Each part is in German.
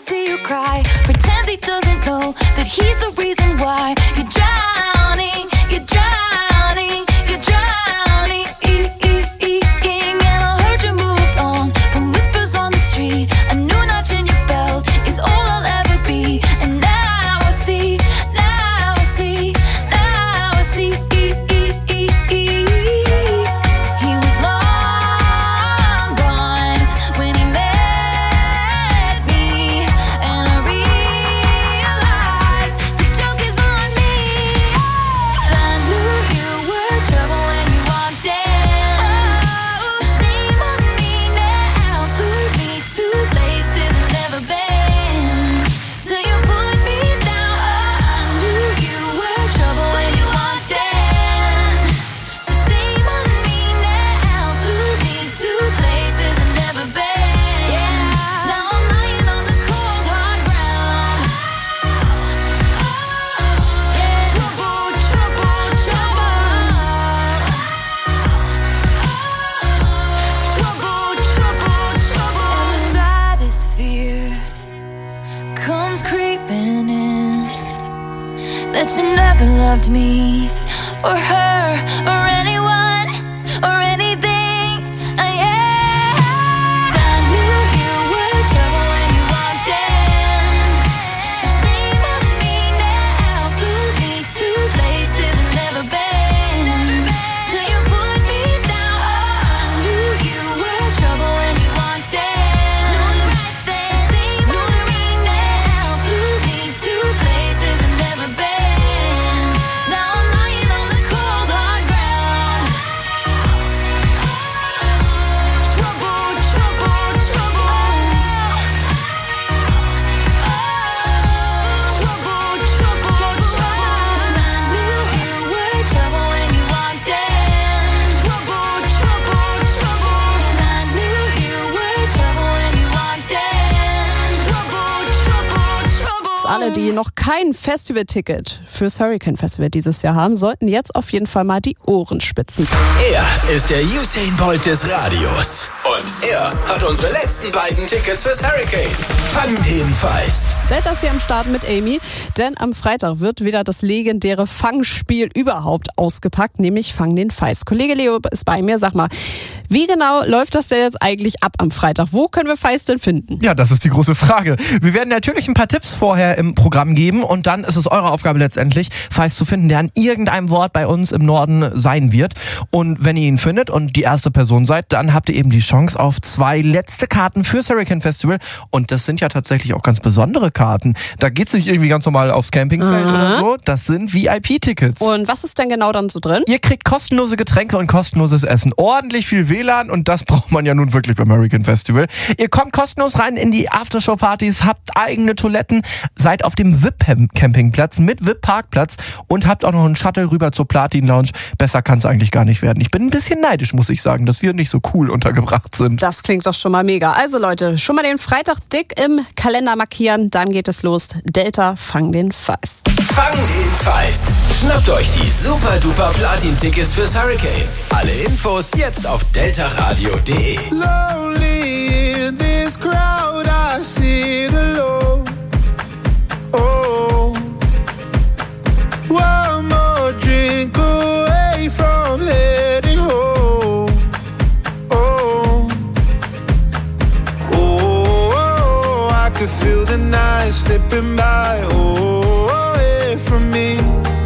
see you cry. Pretends he doesn't know that he's the reason why you're drowning, you're drowning, you're drowning. And I heard you moved on from whispers on the street. A new notch in your belt is all I'll ever be. And now I see, now I see, now I see. He was long gone when he met me, and I realized the joke is on me. I knew you were trouble when you walked in. So shame on me now, flew me to places I've never been. Till you put me down. I knew you were trouble when you walked in. So shame on me now, flew me to places I've never been. Now I'm lying on the cold hard ground. Trouble, trouble, trouble. Trouble, trouble, trouble. And the saddest fear comes creeping in, that you never loved me or her or anyone or anything. I knew you were trouble when you walked in. So shame on me now, flew me to places I've never been. Till you put me down. I knew you were trouble when you walked in. So shame on me now, flew me to places I've never been. Now I'm lying on the cold hard ground. Trouble, trouble, trouble. Trouble, trouble, trouble. I knew you were trouble when you walked in. Trouble, trouble, trouble. I knew you were trouble when you walked in. Trouble, trouble, trouble. Alle, die noch kein Festivalticket fürs Hurricane Festival dieses Jahr haben, sollten jetzt auf jeden Fall mal die Ohren spitzen. Er ist der Usain Bolt des Radios. Und er hat unsere letzten beiden Tickets fürs Hurricane. Fang den Feist. Delta ist hier am Start mit Amy, denn am Freitag wird wieder das legendäre Fangspiel überhaupt ausgepackt, nämlich Fang den Feist. Kollege Leo ist bei mir. Sag mal, wie genau läuft das denn jetzt eigentlich ab am Freitag? Wo können wir Feist denn finden? Ja, das ist die große Frage. Wir werden natürlich ein paar Tipps vorher im Programm geben und dann ist es eure Aufgabe letztendlich, Feist zu finden, der an irgendeinem Wort bei uns im Norden sein wird. Und wenn ihr ihn findet und die erste Person seid, dann habt ihr eben die Chance auf 2 letzte Karten fürs Hurricane Festival. Und das sind ja tatsächlich auch ganz besondere Karten. Da geht's nicht irgendwie ganz normal aufs Campingfeld oder so. Das sind VIP-Tickets. Und was ist denn genau dann so drin? Ihr kriegt kostenlose Getränke und kostenloses Essen. Ordentlich viel WLAN und das braucht man ja nun wirklich beim Hurricane Festival. Ihr kommt kostenlos rein in die Aftershow-Partys, habt eigene Toiletten, seid auf dem VIP-Campingplatz mit VIP-Parkplatz und habt auch noch einen Shuttle rüber zur Platin-Lounge. Besser kann es eigentlich gar nicht werden. Ich bin ein bisschen neidisch, muss ich sagen, dass wir nicht so cool untergebracht sind. Das klingt doch schon mal mega. Also Leute, schon mal den Freitag dick im Kalender markieren, dann geht es los. Delta, fang den Feist. Fang den Feist. Schnappt euch die super duper Platin-Tickets fürs Hurricane. Alle Infos jetzt auf deltaradio.de. Lonely in this crowd, I sit alone. Oh, one more drink away from heading home. Oh, oh, I could feel the night slipping by. Oh, away from me.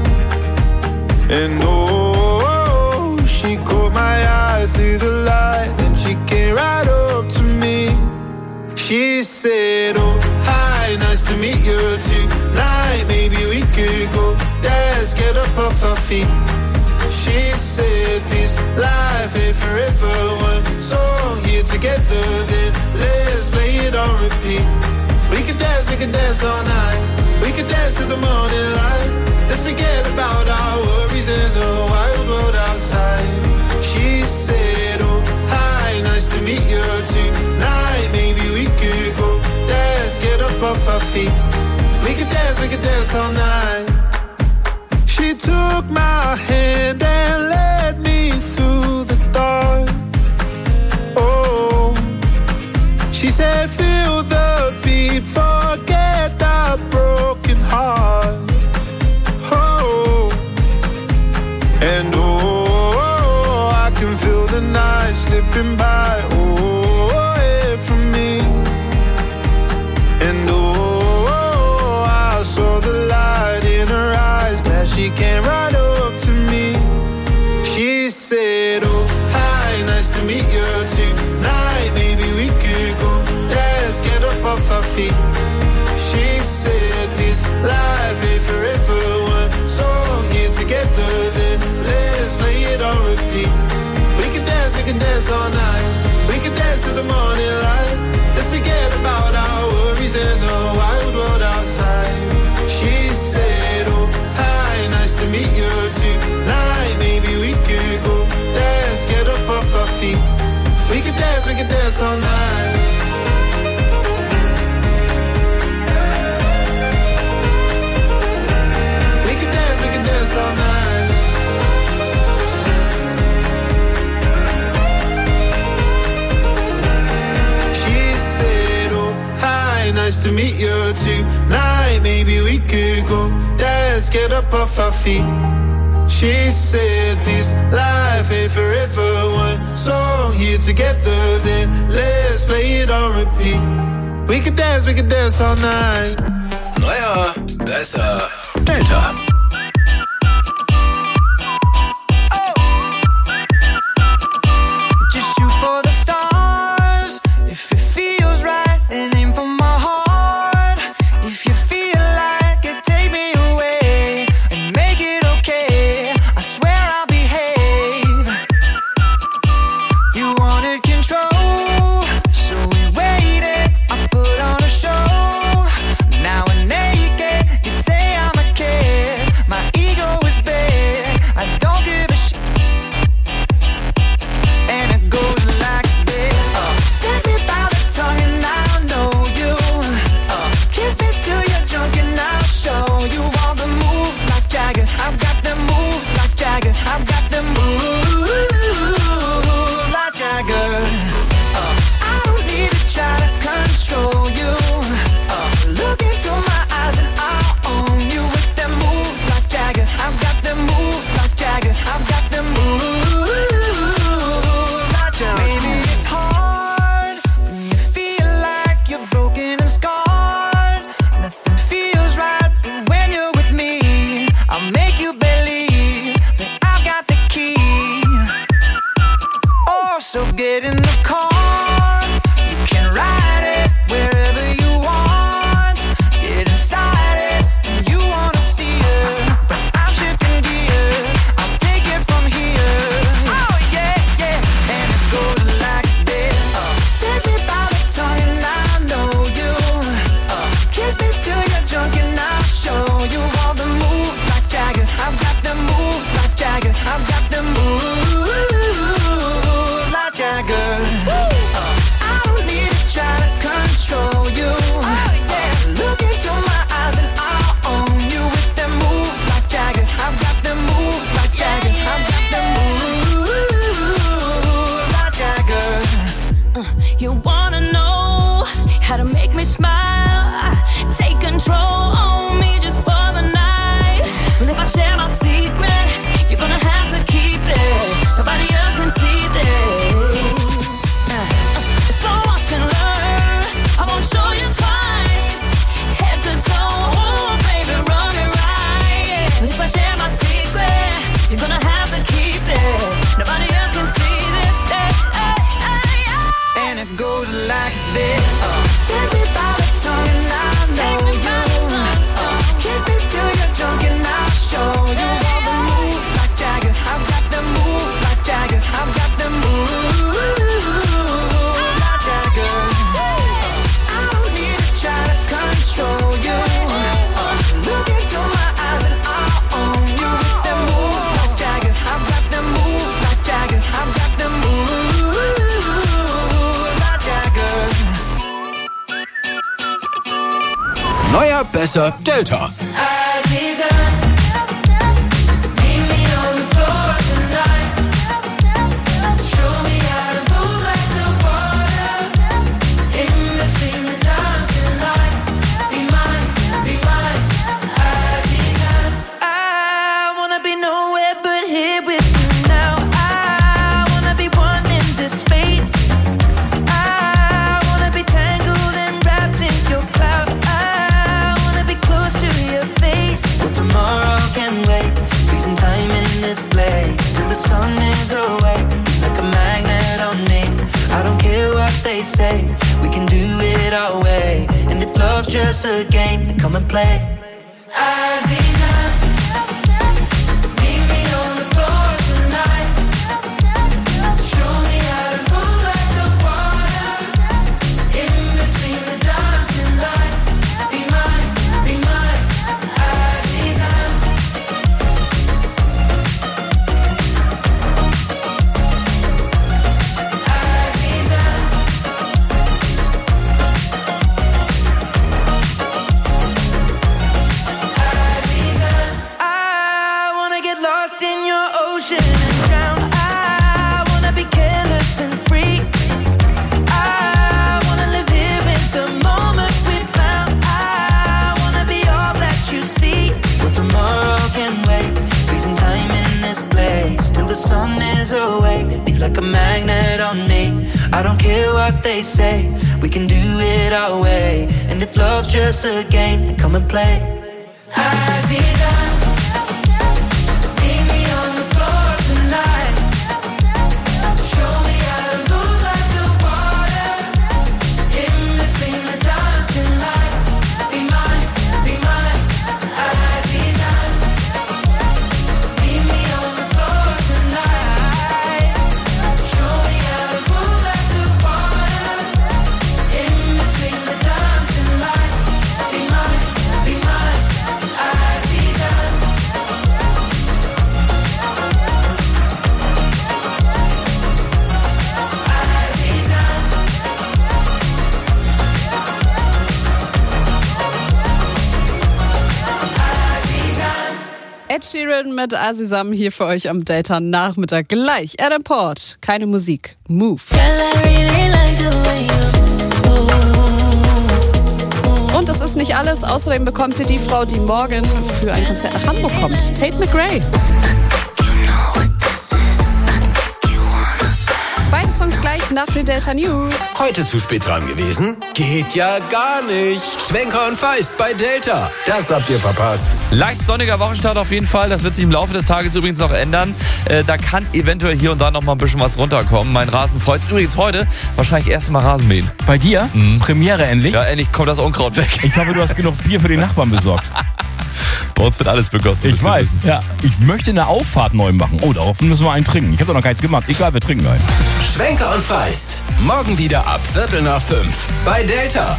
And oh, she caught my eye through the light, and she came right up to me. She said, oh, hi, nice to meet you tonight. Maybe we could go dance, get up off our feet. She said, this life ain't forever. One song here together, then let's play it on repeat. We could dance all night. We could dance to the morning light. Let's forget about our worries in the wild world outside. She said, oh, hi, nice to meet you tonight. Maybe we could go dance, get up off our feet. We could dance all night. She took my hand and led me through the dark. Oh, she said, feel the beat, forget feet. She said this life ain't forever. One song here together, then let's play it on repeat. We can dance all night. We can dance till the morning light. Let's forget about our worries and the wild world outside. She said, oh, hi, nice to meet you tonight. Maybe we could go dance, get up off our feet. We can dance all night. We can dance all night. She said, oh, hi, nice to meet you tonight. Maybe we could go dance, get up off our feet. She said this life ain't forever. One song here together, then let's play it on repeat. We can dance all night. Neuer, besser, Delta. Just shoot for the stars. If it feels right, then aim for my heart. If you feel like it, take me away and make it okay. I swear I'll behave. You wanted control, so we waited. I put on a show. Now we're naked. You say I'm a kid. My ego is big. I don't give a shit. And it goes like this. Take me by the tongue and I'll know you. Kiss me till you're drunk and I'll show you all the moves like Jagger. I've got the moves like Jagger. I've got the moves like Jagger. I don't need to try to control you. Look into my eyes and I'll own you with them moves like Jagger. I've got the moves like Jagger. I've got the moves like Jagger. Maybe it's hard when you feel like you're broken and scarred. Nothing feels right, but when you're with me, I'll make you believe that I've got the key. Oh, so get in the car. You can ride it wherever you want. Get inside it and you wanna steer, but I'm shifting gears. I'll take it from here. Oh yeah, yeah. And it goes like this. Take me by the tongue and I'll know you. Kiss me till you're drunk and I'll show you all the moves like Jagger. I've got the moves like Jagger. I've got the moves like Jagger. I don't need to try to control you. Look into my eyes and I'll own you with them moves like Jagger. I've got the moves like Jagger. I've got the moves like Jagger. You wanna know how to make me smile? Take control on me just for the night. But if I share my secret, you're gonna have to keep it. Nobody else can see this. So watch and learn. I won't show you twice. Head to toe, ooh, baby, run it right. But if I share my secret, you're gonna have to keep it. Nobody else can see this. And it goes like this. Take me by the tongue and I'll know you. Kiss me till you're drunk and I'll show you all the moves like Jagger. I've got the moves like Jagger. I've got the moves like Jagger. I don't need to try to control you. Look into my eyes and I'll own you with the moves like Jagger. I've got the moves like Jagger. I've got the moves like Jagger. Neuer, besser, Delta. I wanna be nowhere but here with you now. I wanna be one in this space. I wanna be tangled and wrapped in your cloud. I wanna be close to your face. just a game, then come and play. Aziza, meet me on the floor tonight. Show me how to move like the water. In between the dancing lights. Be mine, Aziza. Aziza. I wanna get lost in your ocean and drown. I wanna be careless and free. I wanna live here in the moment we found. I wanna be all that you see. But tomorrow can wait. Freezing time in this place till the sun is awake. Be like a magnet on me. I don't care what they say. We can do it our way. And if love's just a game, then come and play. Aziza, meet me on the floor tonight. Show me how to move like the water. In between the dancing lights. Be mine, Aziza. Meet me on the floor tonight. Show me how to move like the water. In between the dancing lights. Be mine, Aziza. Ed Sheeran mit Azizam hier für euch am Delta-Nachmittag. Gleich Adam Port, keine Musik, Move. Und das ist nicht alles. Außerdem bekommt ihr die Frau, die morgen für ein Konzert nach Hamburg kommt. Tate McRae. Beide Songs gleich nach den Delta News. Heute zu spät dran gewesen? Geht ja gar nicht. Schwenker und Feist bei Delta. Das habt ihr verpasst. Leicht sonniger Wochenstart auf jeden Fall. Das wird sich im Laufe des Tages übrigens noch ändern. Da kann eventuell hier und da noch mal ein bisschen was runterkommen. Mein Rasen freut sich übrigens heute. Wahrscheinlich erst Mal Rasenmähen. Bei dir? Premiere endlich? Ja, endlich kommt das Unkraut weg. Ich hoffe, du hast genug Bier für den Nachbarn besorgt. Bei uns wird alles begossen. Ich weiß. Ja, ich möchte eine Auffahrt neu machen. Oh, darauf müssen wir einen trinken. Ich habe doch noch keins gemacht. Egal, wir trinken einen. Schwenker und Feist. Morgen wieder ab 4:45 bei Delta.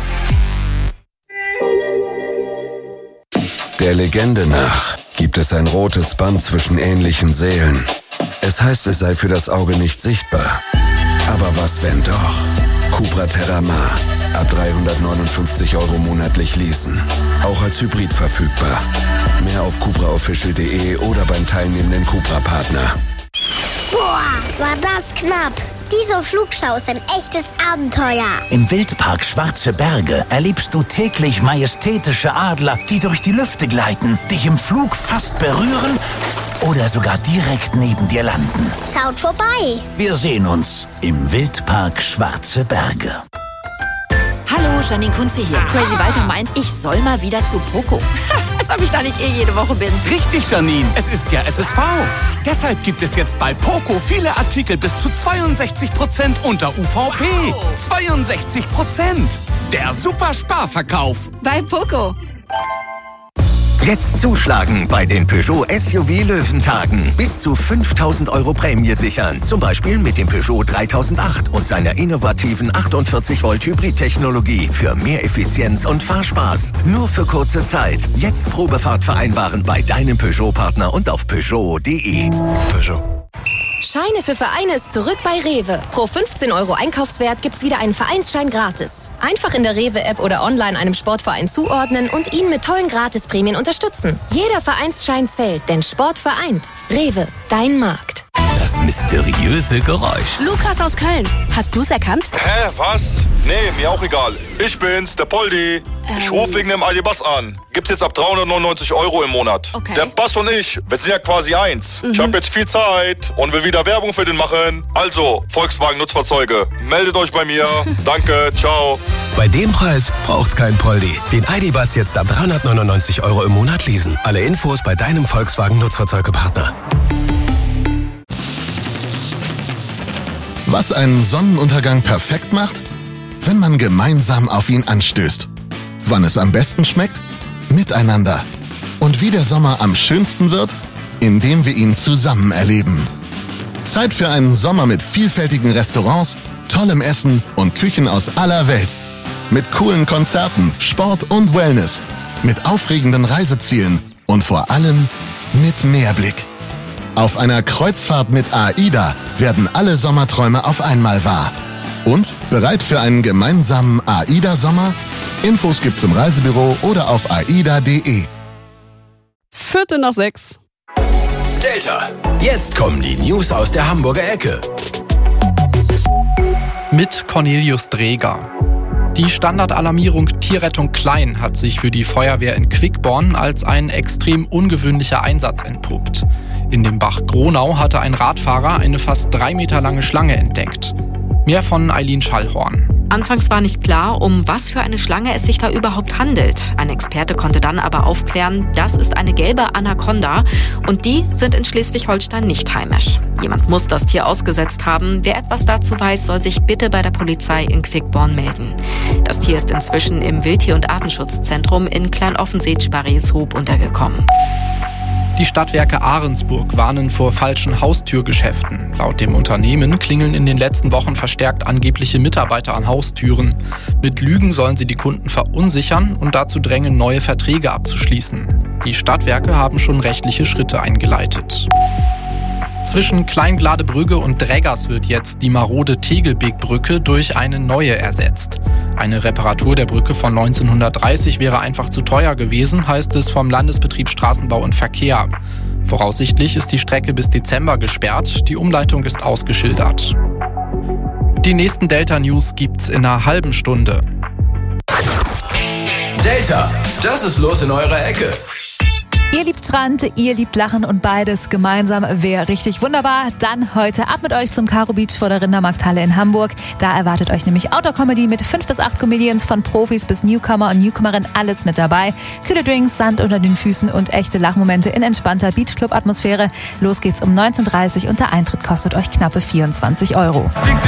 Der Legende nach gibt es ein rotes Band zwischen ähnlichen Seelen. Es heißt, es sei für das Auge nicht sichtbar. Aber was, wenn doch? Cupra Terramar. Ab 359 € monatlich leasen. Auch als Hybrid verfügbar. Mehr auf cupraofficial.de oder beim teilnehmenden Cupra-Partner. Boah, war das knapp. Diese Flugschau ist ein echtes Abenteuer. Im Wildpark Schwarze Berge erlebst du täglich majestätische Adler, die durch die Lüfte gleiten, dich im Flug fast berühren oder sogar direkt neben dir landen. Schaut vorbei. Wir sehen uns im Wildpark Schwarze Berge. Hallo, Janine Kunze hier. Crazy Walter meint, ich soll mal wieder zu Poco. Als ob ich da nicht jede Woche bin. Richtig, Janine. Es ist ja SSV. Deshalb gibt es jetzt bei Poco viele Artikel bis zu 62% unter UVP. 62%. Der super Sparverkauf. Bei Poco. Jetzt zuschlagen bei den Peugeot SUV Löwentagen. Bis zu 5.000 € Prämie sichern. Zum Beispiel mit dem Peugeot 3008 und seiner innovativen 48-Volt Hybrid-Technologie für mehr Effizienz und Fahrspaß. Nur für kurze Zeit. Jetzt Probefahrt vereinbaren bei deinem Peugeot-Partner und auf Peugeot.de. Peugeot. Scheine für Vereine ist zurück bei Rewe. Pro 15 € Einkaufswert gibt's wieder einen Vereinsschein gratis. Einfach in der Rewe-App oder online einem Sportverein zuordnen und ihn mit tollen Gratisprämien unterstützen. Jeder Vereinsschein zählt, denn Sport vereint. Rewe, dein Markt. Das mysteriöse Geräusch. Lukas aus Köln, hast du's erkannt? Hä, was? Nee, mir auch egal. Ich bin's, der Poldi. Ich rufe wegen dem Aldi-Bass an. Gibt's jetzt ab 399 € im Monat. Okay. Der Bass und ich, wir sind ja quasi eins. Ich habe jetzt viel Zeit und will wieder Werbung für den machen. Also, Volkswagen Nutzfahrzeuge, meldet euch bei mir. Danke, ciao. Bei dem Preis braucht's kein Poldi. Den ID-Bus jetzt ab 399 € im Monat leasen. Alle Infos bei deinem Volkswagen Nutzfahrzeugepartner. Was einen Sonnenuntergang perfekt macht? Wenn man gemeinsam auf ihn anstößt. Wann es am besten schmeckt? Miteinander. Und wie der Sommer am schönsten wird? Indem wir ihn zusammen erleben. Zeit für einen Sommer mit vielfältigen Restaurants, tollem Essen und Küchen aus aller Welt. Mit coolen Konzerten, Sport und Wellness. Mit aufregenden Reisezielen und vor allem mit Meerblick. Auf einer Kreuzfahrt mit AIDA werden alle Sommerträume auf einmal wahr. Und bereit für einen gemeinsamen AIDA-Sommer? Infos gibt's im Reisebüro oder auf aida.de. 5:45. Delta. Jetzt kommen die News aus der Hamburger Ecke. Mit Cornelius Dreger. Die Standardalarmierung Tierrettung Klein hat sich für die Feuerwehr in Quickborn als ein extrem ungewöhnlicher Einsatz entpuppt. In dem Bach Gronau hatte ein Radfahrer eine fast 3 Meter lange Schlange entdeckt. Mehr von Eileen Schallhorn. Anfangs war nicht klar, um was für eine Schlange es sich da überhaupt handelt. Ein Experte konnte dann aber aufklären, das ist eine gelbe Anaconda und die sind in Schleswig-Holstein nicht heimisch. Jemand muss das Tier ausgesetzt haben. Wer etwas dazu weiß, soll sich bitte bei der Polizei in Quickborn melden. Das Tier ist inzwischen im Wildtier- und Artenschutzzentrum in Klein-Offenseet-Sparrieshoop untergekommen. Die Stadtwerke Ahrensburg warnen vor falschen Haustürgeschäften. Laut dem Unternehmen klingeln in den letzten Wochen verstärkt angebliche Mitarbeiter an Haustüren. Mit Lügen sollen sie die Kunden verunsichern und dazu drängen, neue Verträge abzuschließen. Die Stadtwerke haben schon rechtliche Schritte eingeleitet. Zwischen Kleingladebrügge und Dräggers wird jetzt die marode Tegelbeekbrücke durch eine neue ersetzt. Eine Reparatur der Brücke von 1930 wäre einfach zu teuer gewesen, heißt es vom Landesbetrieb Straßenbau und Verkehr. Voraussichtlich ist die Strecke bis Dezember gesperrt, die Umleitung ist ausgeschildert. Die nächsten Delta-News gibt's in einer halben Stunde. Delta, das ist los in eurer Ecke. Ihr liebt Strand, ihr liebt Lachen und beides gemeinsam wäre richtig wunderbar. Dann heute ab mit euch zum Karo Beach vor der Rindermarkthalle in Hamburg. Da erwartet euch nämlich Outdoor-Comedy mit 5 bis 8 Comedians von Profis bis Newcomer und Newcomerin, alles mit dabei. Kühle Drinks, Sand unter den Füßen und echte Lachmomente in entspannter Beachclub-Atmosphäre. Los geht's um 19:30 Uhr und der Eintritt kostet euch knappe 24 €.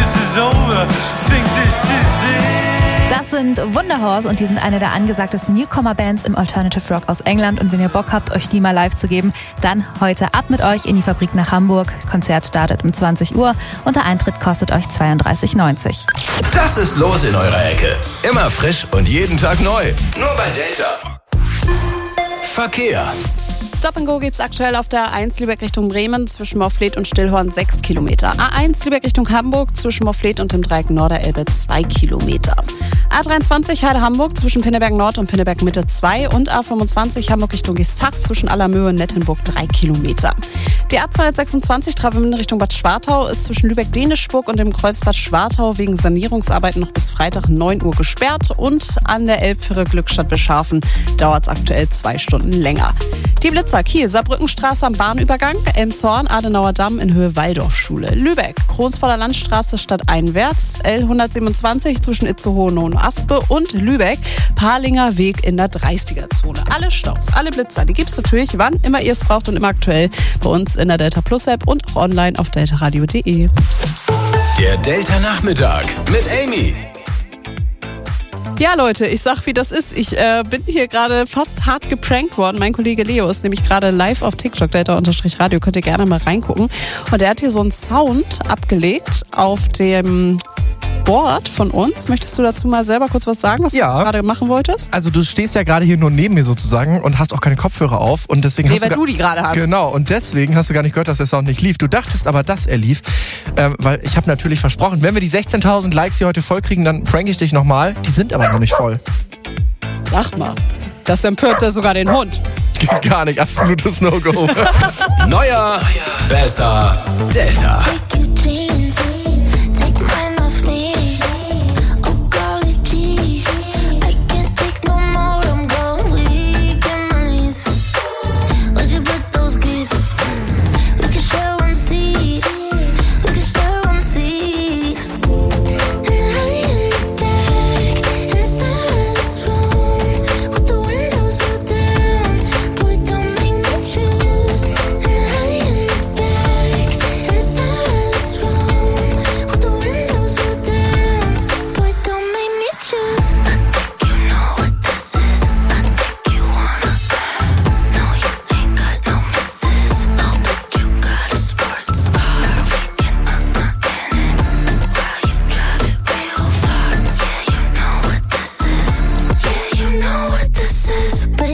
Das sind Wunderhorse und die sind eine der angesagtesten Newcomer-Bands im Alternative Rock aus England. Und wenn ihr Bock habt, euch die mal live zu geben, dann heute ab mit euch in die Fabrik nach Hamburg. Konzert startet um 20 Uhr und der Eintritt kostet euch 32,90 €. Das ist los in eurer Ecke. Immer frisch und jeden Tag neu. Nur bei Delta. Verkehr. Stop and Go gibt's aktuell auf der A1 Lübeck Richtung Bremen zwischen Morfleet und Stillhorn 6 Kilometer. A1 Lübeck Richtung Hamburg zwischen Morfleet und dem Dreieck Norderelbe 2 Kilometer. A23 Heide Hamburg zwischen Pinneberg Nord und Pinneberg Mitte 2 und A25 Hamburg Richtung Gestach zwischen Allermöhe und Nettenburg 3 Kilometer. Die A226 Travemünde Richtung Bad Schwartau ist zwischen Lübeck-Denischburg und dem Kreuzbad Schwartau wegen Sanierungsarbeiten noch bis Freitag 9 Uhr gesperrt und an der Elbfirre Glückstadt-Wischhafen dauert es aktuell 2 Stunden länger. Die Blitzer Kiel, Saarbrückenstraße am Bahnübergang, Elmshorn, Adenauer Damm in Höhe Waldorfschule. Lübeck, Kronsvoller Landstraße stadteinwärts, L127 zwischen Itzehoe und Aspe und Lübeck, Parlinger Weg in der 30er-Zone. Alle Staus, alle Blitzer, die gibt's natürlich, wann immer ihr es braucht und immer aktuell bei uns in der Delta Plus App und auch online auf deltaradio.de. Der Delta Nachmittag mit Amy. Ja, Leute, ich sag, wie das ist. Ich bin hier gerade fast hart geprankt worden. Mein Kollege Leo ist nämlich gerade live auf TikTok, Delta_Radio, könnt ihr gerne mal reingucken. Und der hat hier so einen Sound abgelegt auf dem Board von uns. Möchtest du dazu mal selber kurz was sagen, was du gerade machen wolltest? Also du stehst ja gerade hier nur neben mir sozusagen und hast auch keine Kopfhörer auf. Und deswegen weil du die gerade hast. Genau, und deswegen hast du gar nicht gehört, dass der Sound nicht lief. Du dachtest aber, dass er lief, weil ich habe natürlich versprochen, wenn wir die 16.000 Likes hier heute voll kriegen, dann prank ich dich nochmal. Die sind aber noch nicht voll. Sag mal, das empört ja sogar den Hund. Gar nicht, absolutes No-Go. Neuer, besser, Delta.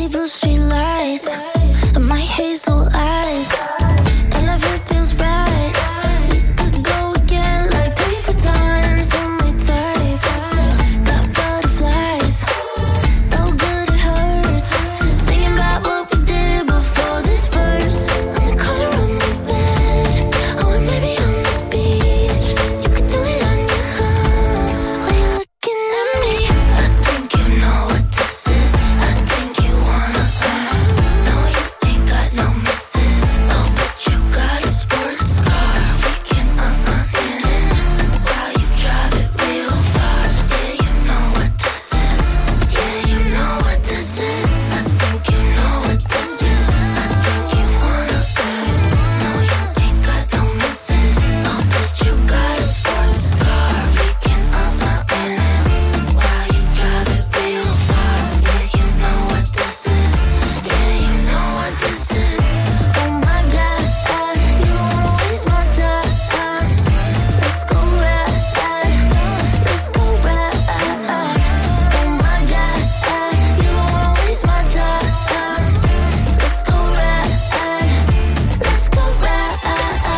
blue street lights and my hazel eyes, and if it feels right, we could go again like paper times on my type. Got butterflies, so good it hurts. Thinking about what we did before this verse. On the corner of my bed, or maybe on the beach. You could do it on your own. While you're looking at me, I think you know what this is. I think you wanna no, you ain't got no misses. Oh, but you got a sports car. We can in it while you drive it real far. Yeah, you know what this is. Yeah, you know what this is. I think you know what this is. I think you wanna no, you ain't got no misses. Oh, but you got a sports car. We can in it while you drive it real far. Yeah, you know what this is. Yeah, you know what this is. Oh my God, you don't wanna waste my time. Let's go ride, let's go ride. Oh my God, you don't wanna waste my time. Let's go ride, let's go ride. I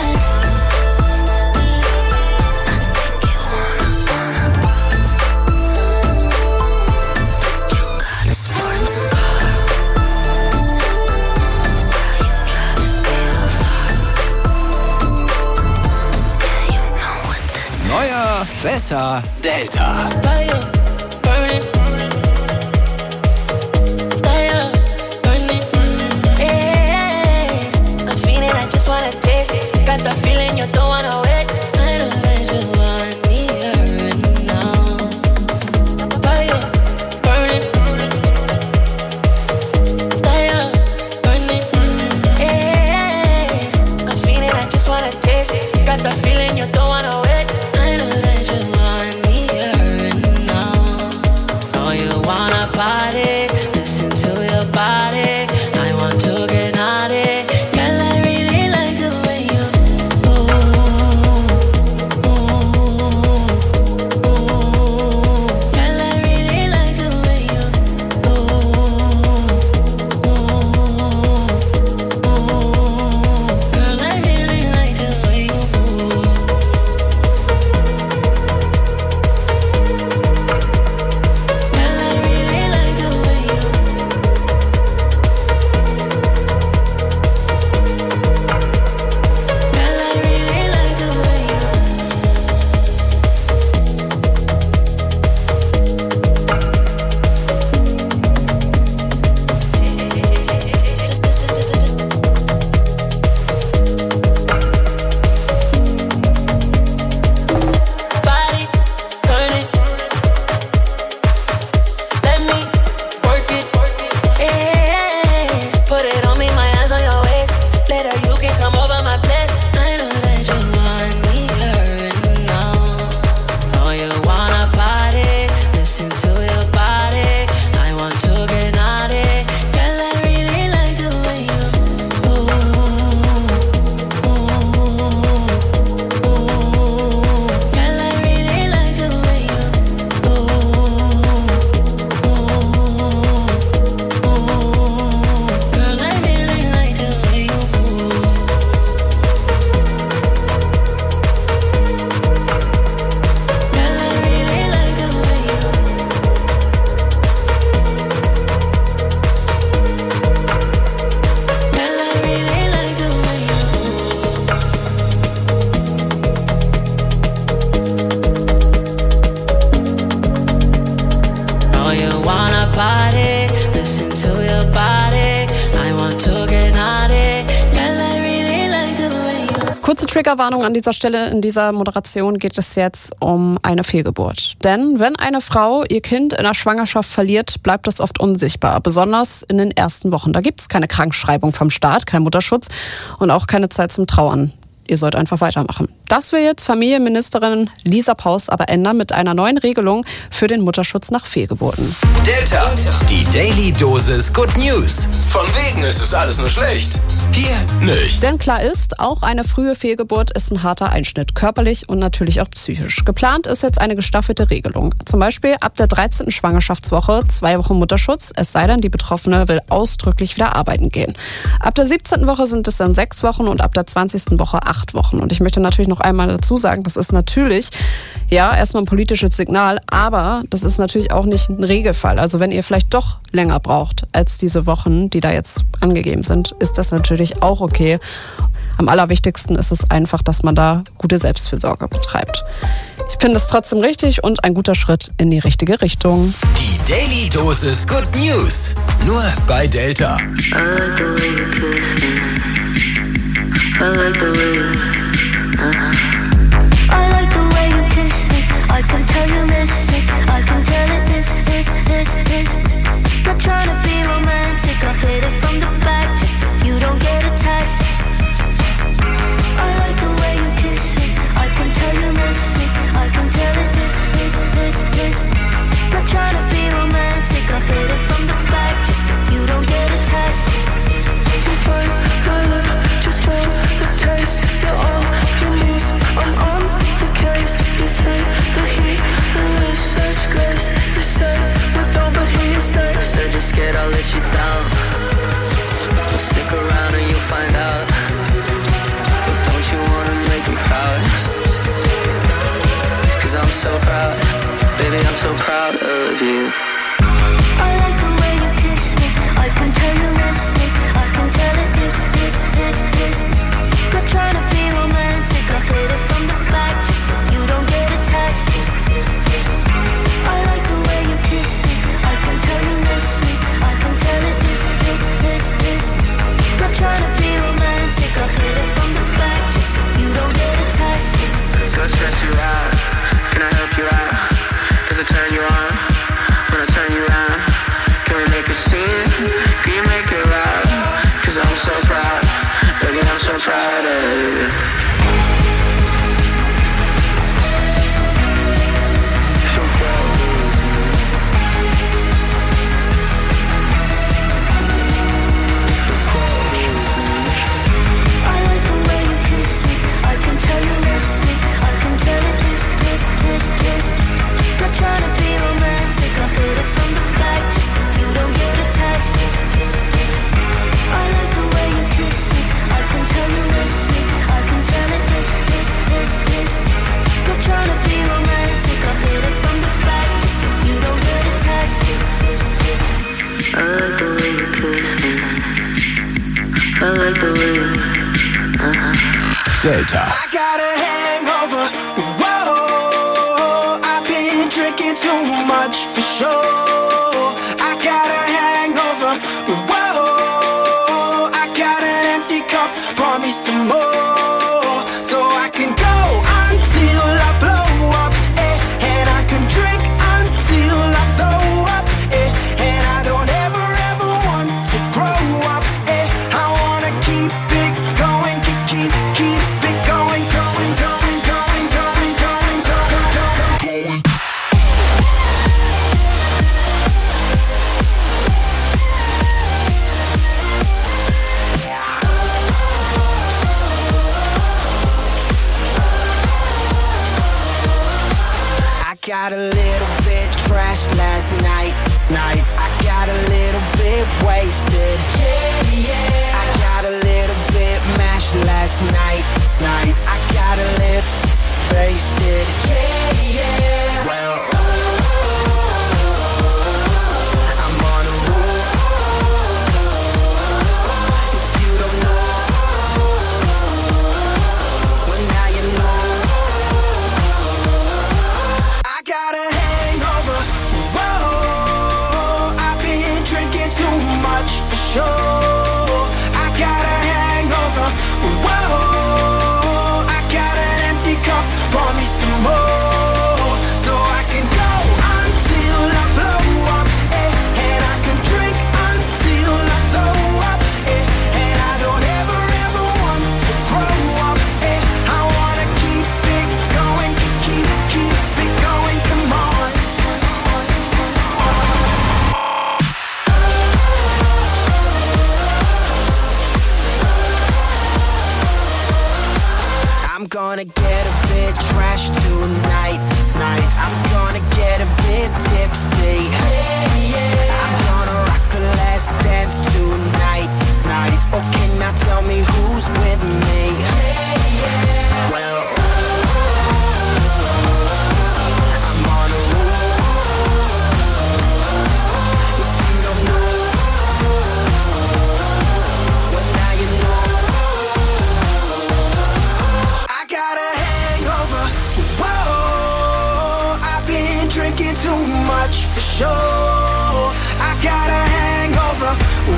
think you wanna you got a sports car. Neuer, besser, Delta. Fire, burning. Stay up, burning. Yeah, I'm feeling, I just wanna taste it. Got the feeling you don't wanna wait. I know that you want me here and now. Fire, burning. Stay up, burning. Yeah, I'm feeling, I just wanna taste it. Got the feeling you don't wanna wait. I know that you want me here and now. Oh, you wanna party? Listen to your body. I want to get naughty. Girl, I really like the way you Girl, I really like the way you Girl, I really like the way you Body, turn it. Let me work it. Yeah, put it on me, my hands on your waist. Later you can come over my place. I know that you want me here and now. Oh, you wanna party? Listen to your body. I want to get naughty. Girl, I really like the way you Girl, I really like the way you Girl, I really like the way you Girl, I really like the way you Girl, I really like the way Oh, you wanna party? Listen to your body. I want to get naughty. Girl, I really like the way you Kurze Triggerwarnung an dieser Stelle. In dieser Moderation geht es jetzt um eine Fehlgeburt. Denn wenn eine Frau ihr Kind in der Schwangerschaft verliert, bleibt das oft unsichtbar. Besonders in den ersten Wochen. Da gibt es keine Krankschreibung vom Staat, kein Mutterschutz und auch keine Zeit zum Trauern. Ihr sollt einfach weitermachen. Das will jetzt Familienministerin Lisa Paus aber ändern mit einer neuen Regelung für den Mutterschutz nach Fehlgeburten. Delta, die Daily Dosis Good News. Von wegen ist es alles nur schlecht. Hier nicht. Denn klar ist, auch eine frühe Fehlgeburt ist ein harter Einschnitt, körperlich und natürlich auch psychisch. Geplant ist jetzt eine gestaffelte Regelung. Zum Beispiel ab der 13. Schwangerschaftswoche 2 Wochen Mutterschutz, es sei denn, die Betroffene will ausdrücklich wieder arbeiten gehen. Ab der 17. Woche sind es dann 6 Wochen und ab der 20. Woche 8 Wochen. Und ich möchte natürlich noch einmal dazu sagen, das ist natürlich, ja, erstmal ein politisches Signal, aber das ist natürlich auch nicht ein Regelfall. Also wenn ihr vielleicht doch länger braucht als diese Wochen, die da jetzt angegeben sind, ist das natürlich auch okay. Am allerwichtigsten ist es einfach, dass man da gute Selbstfürsorge betreibt. Ich finde es trotzdem richtig und ein guter Schritt in die richtige Richtung. Die Daily Dosis Good News. Nur bei Delta. I like the way you kiss me. I can tell you miss me. I can tell it is. Not trying to be romantic. I hit it from the back just so you don't get attached. I like the way you kiss me. I can tell you miss me. I can tell it is. Not trying to be romantic. I hit it from the back just so you don't get attached. You bite my lip just for the taste. You're all you need. I'm on the case. You take the heat and with such grace. You say we don't, but here you stay. Said you're scared I'll let you down. Well, stick around and you'll find out. But don't you wanna make me proud? 'Cause I'm so proud, baby, I'm so proud of you. I like the way you kiss me. I can tell you miss me. I can tell it is. Not trying to be romantic. I hit it from the back just so you don't get attached. I like the way you kiss me. I can tell you miss me. I can tell it is. Not trying to be romantic. I hit it from the back just so you don't get attached. So stress you out. Can I help you out? Does it turn you on? When I turn you on, can we make a scene? Can you make it loud? 'Cause I'm so proud, baby, I'm so proud of you. Trying to be romantic, I hit it from the back just so you don't get attached. I like the way you kiss me. I can tell you miss me. I can tell it is. Not trying to be romantic, I hit it from the back just so you don't get attached. I like the way you kiss me. I like the way you. Delta. I got a hangover. Whoa, I've been drinking too much for sure. I got a hangover. Whoa, I got an empty cup. Pour me some more, so I can go until I blow up, and I can drink until I throw up, and I don't ever want to grow up, I wanna keep it going, keep it going. Got a little bit trashed last night. I got a little bit wasted. I got a little bit mashed last night. I got a little wasted. Well, I'm on a roll. If you don't know, well now you know. Got a hangover, whoa, I've been drinking too much for sure. I got a hangover, whoa, I got an empty cup, pour me some more, so I can go until I blow up, and I can drink until I throw up, and I don't ever want to grow up, I wanna keep gonna get a bit trash tonight, night. I'm gonna get a bit tipsy. I'm gonna rock the last dance tonight, night. Okay, now tell me who's with me. Well, I'm on a roll. If you don't know, well now you know. I got a hangover. Whoa, I've been drinking too much for sure. I got a hangover.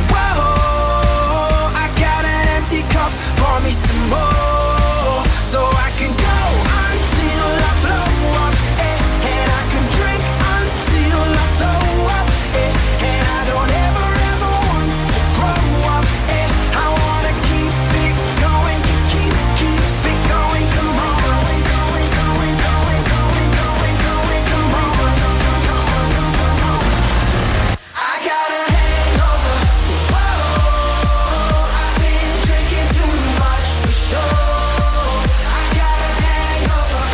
Whoa, I got an empty cup. Pour me some more, so I can go until I blow up, and I can drink until I throw up, and I don't ever want to grow up, I wanna keep it going, keep it going, come on, come on. I got a hangover, whoa, I've been drinking too much for sure. I got a hangover,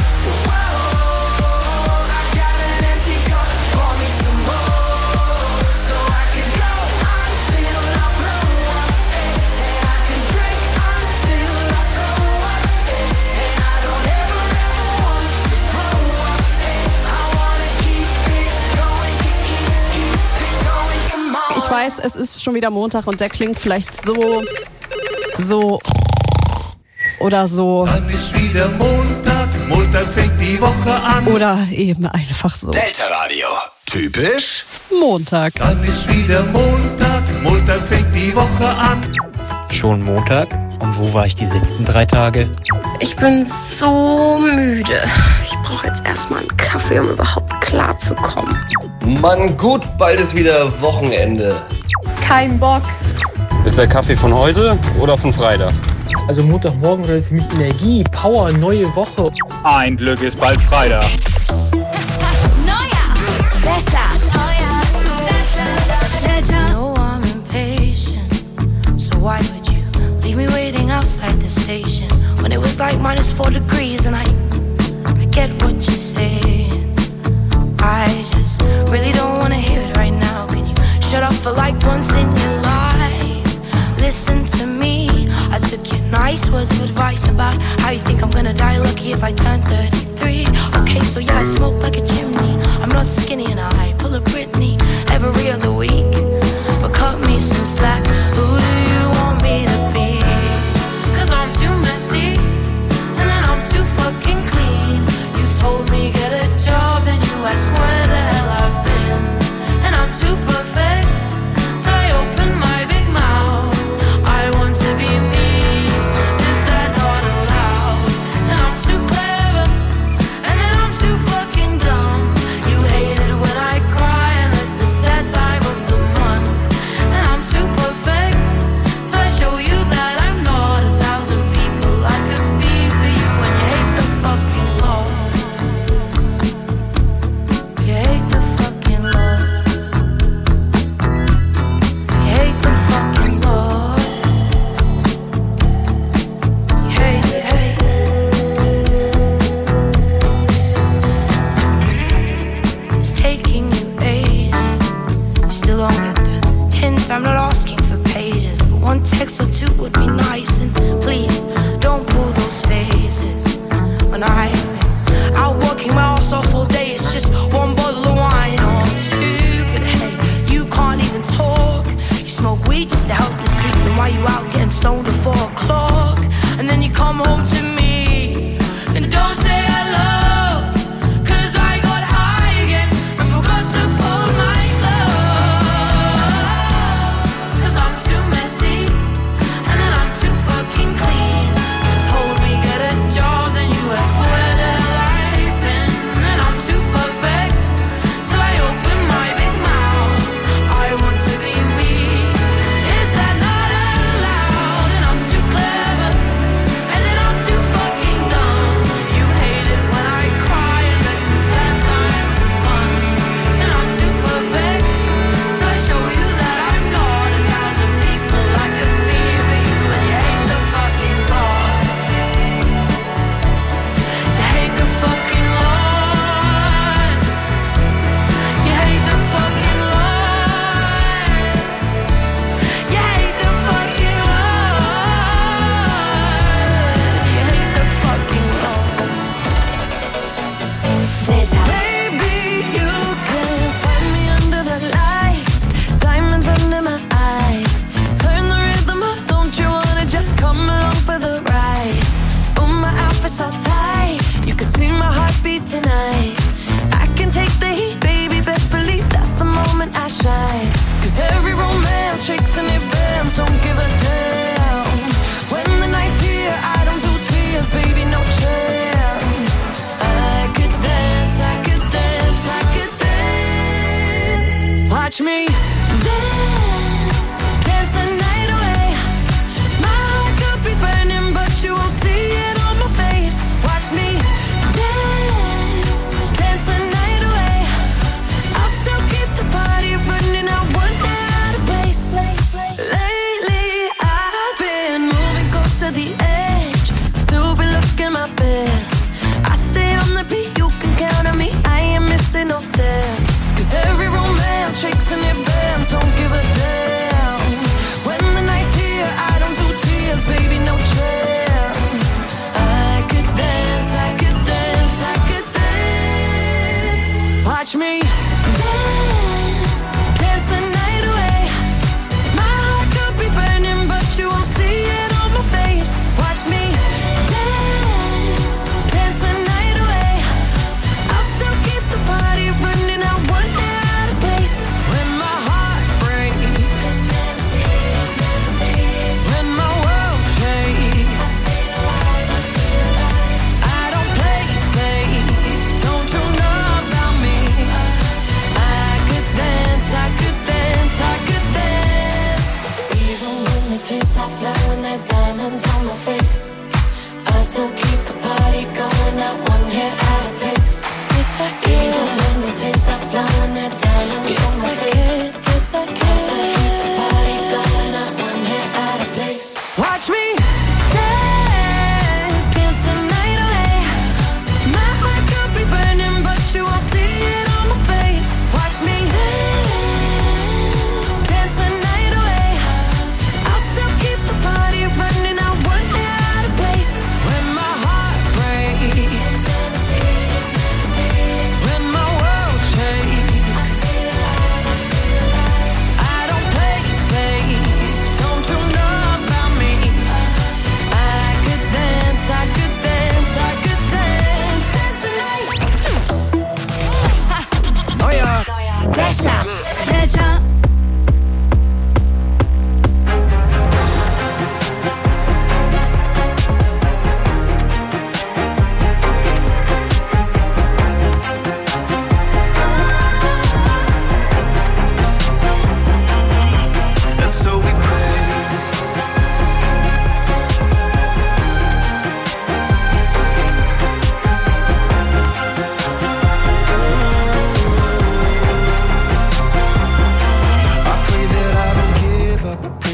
whoa, I got an empty cup, pour me some more, so I can go until I blow up, and I can drink until I throw up, and I don't ever want to grow up, I wanna keep it going, keep it going, come on. Ich weiß, es ist schon wieder Montag und der klingt vielleicht so oder so. Dann ist wieder Montag, Montag fängt die Woche an. Oder eben einfach so. Delta Radio. Typisch Montag. Dann ist wieder Montag, Montag fängt die Woche an. Schon Montag? Und wo war ich die letzten 3 Tage? Ich bin so müde. Ich brauche jetzt erstmal einen Kaffee, um überhaupt klarzukommen. Mann, gut, bald ist wieder Wochenende. Kein Bock. Ist der Kaffee von heute oder von Freitag? Also Montagmorgen bedeutet für mich Energie, Power, neue Woche. Ein Glück ist bald Freitag. Neuer, besser, neuer, besser, Delta. No, I'm impatient. So why would you leave me waiting outside the station when it was like -4 degrees and I get what you're saying. I just really don't wanna hear it right now. Can you shut up for like once in your life? Listen to me. I took your nice words of advice about how you think I'm gonna die lucky if I turn 33. Okay, so yeah, I smoke like a chimney. I'm not skinny and I pull a Britney every other week. But cut me some slack. Who do you want me to be? 'Cause I'm too messy and then I'm too fucking clean. You told me get a job and you asked where the hell I've been. And I'm too perfect till I open my big mouth. I want to be me. Is that not allowed? And I'm too clever and then I'm too fucking dumb. You hate it when I cry and this is that time of the month. And I'm too perfect till I show you that I'm not 1,000 people I could be for you. And you hate the fucking Lord. You hate the fucking Lord. You hate the fucking Lord. You hate. It's taking you ages. You still don't get the hint. I'm not asking for pages, but one text or two would be nice. And please don't pull those faces. When I've been out working my ass off all day, it's just one bottle of wine or two. But hey, you can't even talk. You smoke weed just to help you sleep. Then why you out getting stoned at 4 o'clock? And then you come home to me and don't say hello. 'Cause I got high again and forgot to fold my clothes. 'Cause I'm too messy and then I'm too fucking clean. You told me get a job, then you asked where the hell I've been. And I'm too perfect till I open my big mouth. I want to be me. Is that not allowed? And I'm too clever and then I'm too fucking dumb. You hate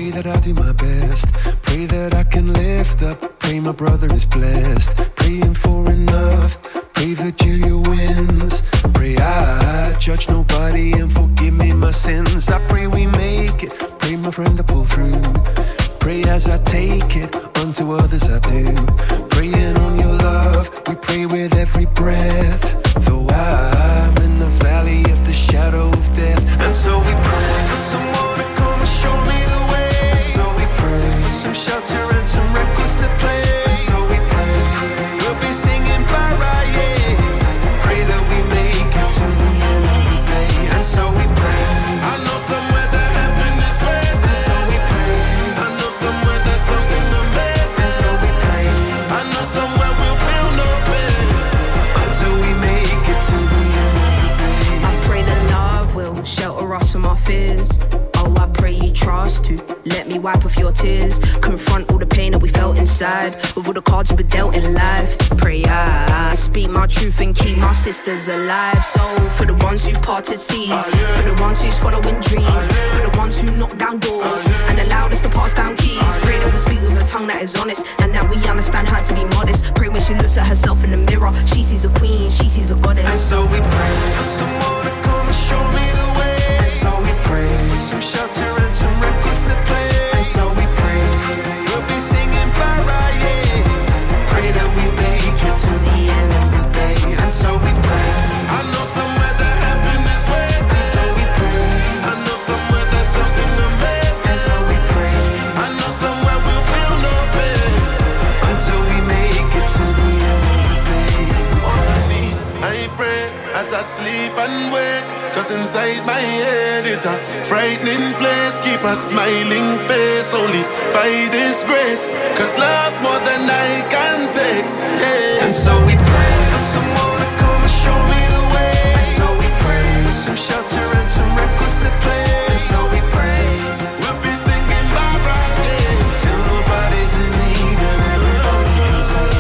Pray that I do my best. Pray that I can lift up. Pray my brother is blessed. Praying for enough. Pray Virgilia wins. Pray I judge nobody and forgive me my sins. I pray we make it. Pray my friend to pull through. Pray as I take it, unto others I do. Praying on your love, we pray with every breath. Though I'm in the valley of the shadow of death. And so we pray for someone to come and show me the way. And so we pray for some shelter and some records to play. And so we pray, we'll be singing bye-bye, yeah. Pray that we make it to the end of the day. And so we pray, I know somewhere that heaven is waiting. And so we pray, I know somewhere there's something amazing. And so we pray, I know somewhere we'll feel no pain until we make it to the end of the day. I pray that love will shelter us from our fears. Oh, I pray you trust to let me wipe off your tears. Confront all the pain that we felt inside with all the cards we've been dealt in life. Pray I speak my truth and keep my sisters alive. So for the ones who parted seas, for the ones who's following dreams, for the ones who knock down doors and allowed us to pass down keys. Pray that we speak with a tongue that is honest and that we understand how to be modest. Pray when she looks at herself in the mirror, she sees a queen, she sees a goddess. And so we pray for someone to come and show me the way. And so we pray for some shelter and some records to play. And so we pray, we'll be singing bye-bye, yeah. Pray that we make it to the end of the day. And so we pray, I know somewhere that heaven is waiting. And so we pray, I know somewhere there's something amazing. And so we pray, I know somewhere we'll feel no pain until we make it to the end of the day. On my knees, I pray as I sleep and wake. Cause inside my head is a frightening place. Keep a smiling face only by this grace. Cause love's more than I can take, yeah. And so we pray for someone to come and show me the way. And so we pray for some shelter and some records to play. And so we pray, we'll be singing bye-bye, yeah. Till nobody's in need and everybody can sing.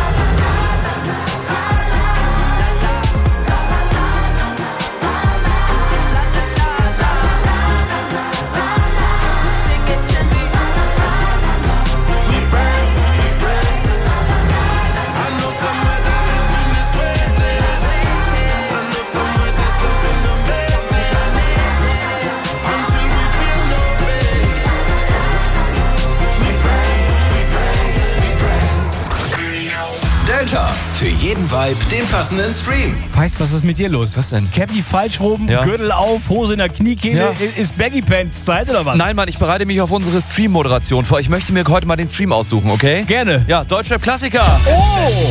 Delta. Für jeden Vibe den passenden Stream. Weißt, was ist mit dir los? Was denn? Cappy falsch rum, Ja. Gürtel auf, Hose in der Kniekehle. Ja. Ist Baggy Pants Zeit oder was? Nein, Mann, ich bereite mich auf unsere Stream-Moderation vor. Ich möchte mir heute mal den Stream aussuchen, okay? Gerne. Ja, Deutschrap-Klassiker. Oh!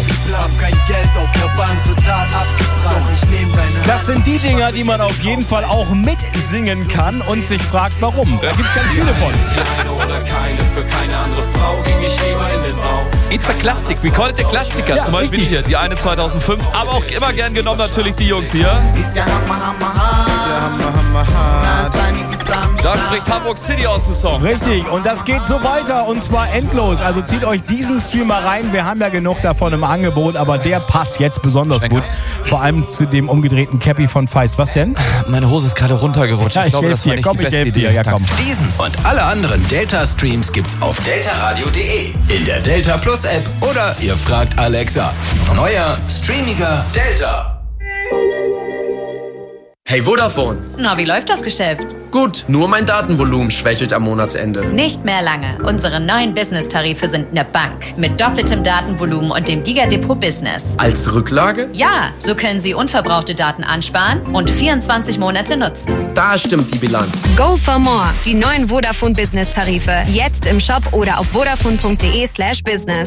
Das sind die Dinger, die man auf jeden Fall auch mitsingen kann und sich fragt, warum. Da gibt's ganz viele von. Eine oder keine, für keine andere Frau ging ich lieber in den Bau. It's a Classic, we call it the Klassiker. Ja, zum Beispiel richtig. hier, die eine 2005, aber auch immer gern genommen natürlich die Jungs hier. Da spricht Hamburg City aus dem Song. Richtig, und das geht so weiter und zwar endlos. Also zieht euch diesen Streamer rein. Wir haben ja genug davon im Angebot, aber der passt jetzt besonders gut. Vor allem zu dem umgedrehten Cappy von Feist. Was denn? Meine Hose ist gerade runtergerutscht. Ja, ich glaube, helf das war dir. nicht Komm, die ich beste helf dir. Idee. Ja, komm. Diesen und alle anderen Delta-Streams gibt's auf deltaradio.de, in der Delta Plus App oder ihr fragt Alexa. Neuer, streamiger Delta. Hey Vodafone. Na, wie läuft das Geschäft? Gut, nur mein Datenvolumen schwächelt am Monatsende. Nicht mehr lange. Unsere neuen Business-Tarife sind eine Bank. Mit doppeltem Datenvolumen und dem Gigadepot Business. Als Rücklage? Ja, so können Sie unverbrauchte Daten ansparen und 24 Monate nutzen. Da stimmt die Bilanz. Go for more. Die neuen Vodafone Business Tarife. Jetzt im Shop oder auf vodafone.de/business.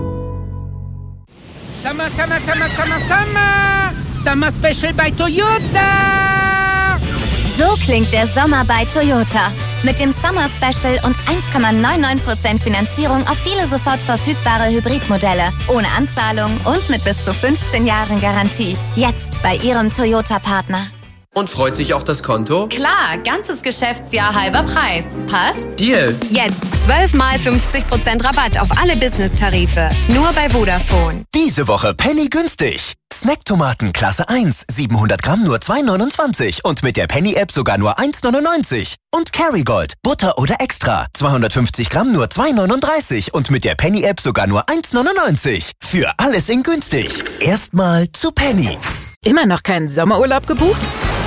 Summer, summer, summer, summer, summer. Summer Special bei Toyota. So klingt der Sommer bei Toyota. Mit dem Summer Special und 1,99% Finanzierung auf viele sofort verfügbare Hybridmodelle. Ohne Anzahlung und mit bis zu 15 Jahren Garantie. Jetzt bei Ihrem Toyota-Partner. Und freut sich auch das Konto? Klar, ganzes Geschäftsjahr halber Preis. Passt? Deal. Jetzt 12 mal 50% Rabatt auf alle Business-Tarife. Nur bei Vodafone. Diese Woche Penny günstig. Snacktomaten Klasse 1, 700 Gramm nur 2,29 und mit der Penny-App sogar nur 1,99. Und Kerrygold, Butter oder Extra, 250 Gramm nur 2,39 und mit der Penny-App sogar nur 1,99. Für alles in günstig. Erstmal zu Penny. Immer noch keinen Sommerurlaub gebucht?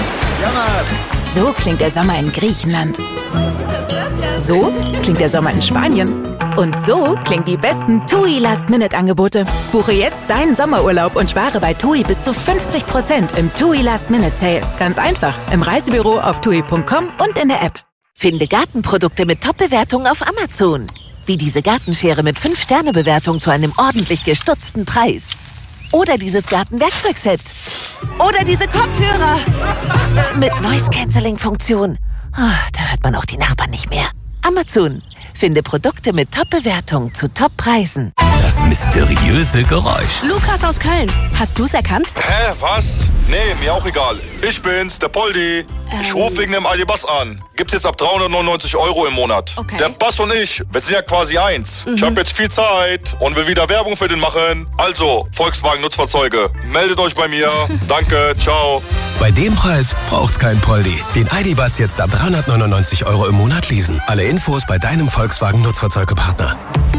So klingt der Sommer in Griechenland. So klingt der Sommer in Spanien. Und so klingen die besten TUI Last-Minute-Angebote. Buche jetzt deinen Sommerurlaub und spare bei TUI bis zu 50% im TUI Last-Minute-Sale. Ganz einfach, im Reisebüro, auf TUI.com und in der App. Finde Gartenprodukte mit Top-Bewertungen auf Amazon. Wie diese Gartenschere mit 5-Sterne-Bewertung zu einem ordentlich gestutzten Preis. Oder dieses Gartenwerkzeugset. Oder diese Kopfhörer. Mit Noise-Canceling-Funktion. Da hört man auch die Nachbarn nicht mehr. Amazon. Finde Produkte mit Top-Bewertung zu Top-Preisen. Das mysteriöse Geräusch. Lukas aus Köln. Hast du's erkannt? Hä, was? Nee, mir auch egal. Ich bin's, der Poldi. Ich rufe wegen dem ID-Bass an. Gibt's jetzt ab 399 € im Monat. Okay. Der Bass und ich, wir sind ja quasi eins. Ich habe jetzt viel Zeit und will wieder Werbung für den machen. Also, Volkswagen Nutzfahrzeuge, meldet euch bei mir. Danke, ciao. Bei dem Preis braucht's kein Poldi. Den ID-Bus jetzt ab 399 € im Monat leasen. Alle Infos bei deinem Volkswagen Nutzfahrzeugepartner.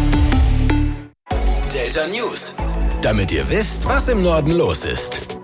Delta News. Damit ihr wisst, was im Norden los ist.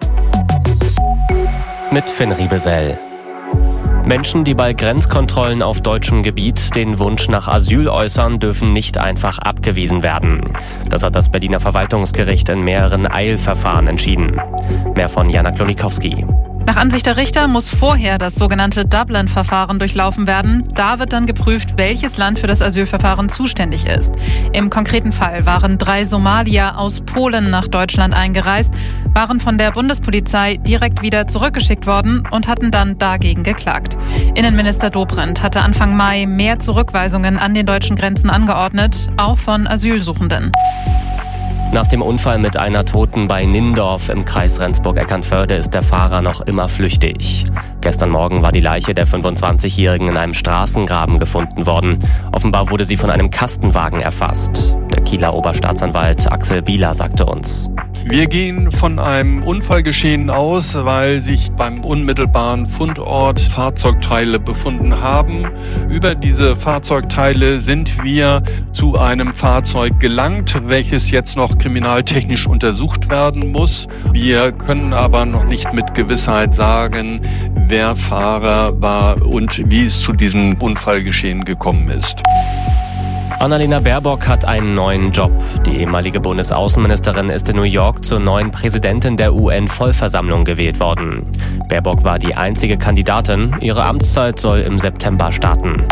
Mit Finn Riebesell. Menschen, die bei Grenzkontrollen auf deutschem Gebiet den Wunsch nach Asyl äußern, dürfen nicht einfach abgewiesen werden. Das hat das Berliner Verwaltungsgericht in mehreren Eilverfahren entschieden. Mehr von Jana Klonikowski. Nach Ansicht der Richter muss vorher das sogenannte Dublin-Verfahren durchlaufen werden. Da wird dann geprüft, welches Land für das Asylverfahren zuständig ist. Im konkreten Fall waren 3 Somalier aus Polen nach Deutschland eingereist, waren von der Bundespolizei direkt wieder zurückgeschickt worden und hatten dann dagegen geklagt. Innenminister Dobrindt hatte Anfang Mai mehr Zurückweisungen an den deutschen Grenzen angeordnet, auch von Asylsuchenden. Nach dem Unfall mit einer Toten bei Nindorf im Kreis Rendsburg-Eckernförde ist der Fahrer noch immer flüchtig. Gestern Morgen war die Leiche der 25-Jährigen in einem Straßengraben gefunden worden. Offenbar wurde sie von einem Kastenwagen erfasst. Der Kieler Oberstaatsanwalt Axel Bieler sagte uns: Wir gehen von einem Unfallgeschehen aus, weil sich beim unmittelbaren Fundort Fahrzeugteile befunden haben. Über diese Fahrzeugteile sind wir zu einem Fahrzeug gelangt, welches jetzt noch kriminaltechnisch untersucht werden muss. Wir können aber noch nicht mit Gewissheit sagen, wer Fahrer war und wie es zu diesem Unfallgeschehen gekommen ist. Annalena Baerbock hat einen neuen Job. Die ehemalige Bundesaußenministerin ist in New York zur neuen Präsidentin der UN-Vollversammlung gewählt worden. Baerbock war die einzige Kandidatin. Ihre Amtszeit soll im September starten.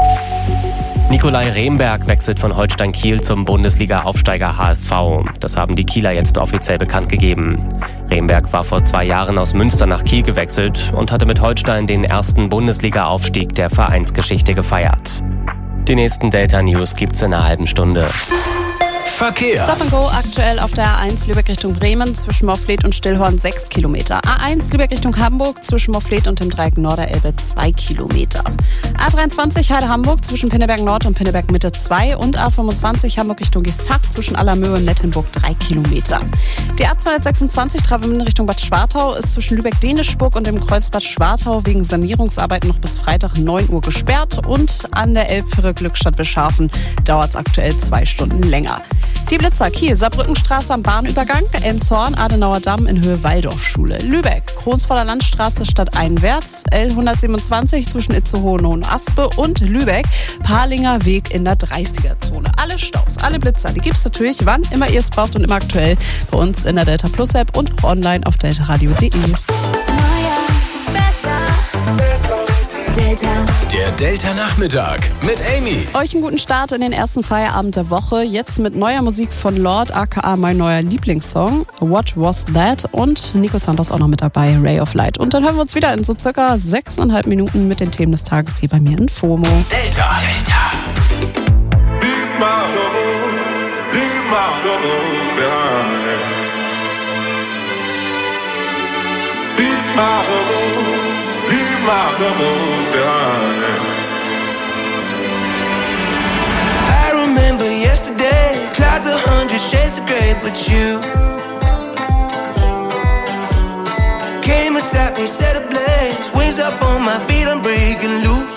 Nikolai Remberg wechselt von Holstein Kiel zum Bundesliga-Aufsteiger HSV. Das haben die Kieler jetzt offiziell bekannt gegeben. Remberg war vor 2 Jahren aus Münster nach Kiel gewechselt und hatte mit Holstein den ersten Bundesliga-Aufstieg der Vereinsgeschichte gefeiert. Die nächsten Delta News gibt's in einer halben Stunde. Verkehr. Stop and Go aktuell auf der A1 Lübeck Richtung Bremen zwischen Morfleet und Stillhorn 6 Kilometer. A1 Lübeck Richtung Hamburg zwischen Morfleet und dem Dreieck Norderelbe 2 Kilometer. A23 Heide Hamburg zwischen Pinneberg Nord und Pinneberg Mitte 2 und A25 Hamburg Richtung Geestach zwischen Allermöhe und Nettenburg 3 Kilometer. Die A226 Travemünde Richtung Bad Schwartau ist zwischen Lübeck-Denischburg und dem Kreuz Bad Schwartau wegen Sanierungsarbeiten noch bis Freitag 9 Uhr gesperrt und an der Elbfirre Glückstadt-Wilschafen dauert es aktuell 2 Stunden länger. Die Blitzer Kiel, Saarbrückenstraße am Bahnübergang, Elmshorn, Adenauer Damm in Höhe Waldorfschule. Lübeck, Kronsvoller Landstraße stadteinwärts, L127 zwischen Itzehoe und Aspe und Lübeck, Parlinger Weg in der 30er-Zone. Alle Staus, alle Blitzer, die gibt's natürlich, wann immer ihr es braucht und immer aktuell bei uns in der Delta Plus App und auch online auf deltaradio.de. Delta. Der Delta-Nachmittag mit Amy. Euch einen guten Start in den ersten Feierabend der Woche. Jetzt mit neuer Musik von Lord, aka mein neuer Lieblingssong, What Was That? Und Nico Santos auch noch mit dabei, Ray of Light. Und dann hören wir uns wieder in so circa 6,5 Minuten mit den Themen des Tages hier bei mir in FOMO. Delta. Leave my my troubles behind. I remember yesterday, clouds 100 shades of grey, but you came and sat me, set ablaze, wings up on my feet, I'm breaking loose.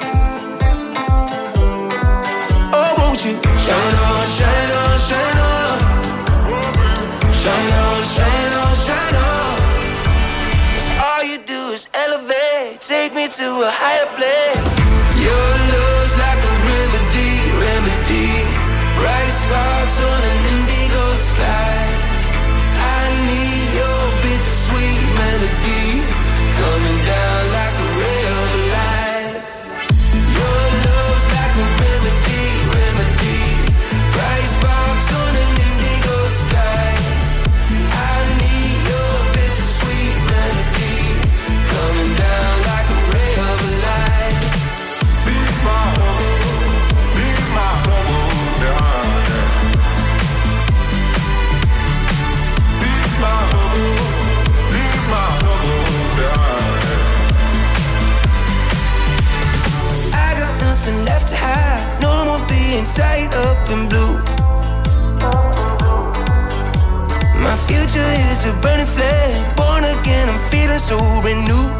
Oh, won't you shine on, shine on, shine on, shine on, shine on, shine on. 'Cause all you do is elevate, take me to a higher place. Your love's like a remedy, remedy. Bright sparks on an indigo sky. I need your bittersweet melody coming down like a ray of light. Your love's like a remedy, remedy. Bright sparks on an indigo sky. I need your bittersweet melody coming down like a ray of light. Leave my troubles behind. Leave my troubles behind. I got nothing left to hide, no more being tied up in blue. My future is a burning flame, born again, I'm feeling so renewed.